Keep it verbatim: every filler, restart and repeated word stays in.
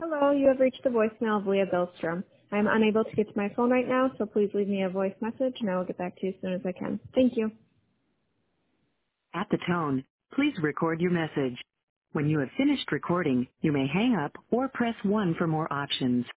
Hello, you have reached the voicemail of Leah Billstrom. I am unable to get to my phone right now, so please leave me a voice message and I will get back to you as soon as I can. Thank you. At the tone, please record your message. When you have finished recording, you may hang up or press one for more options.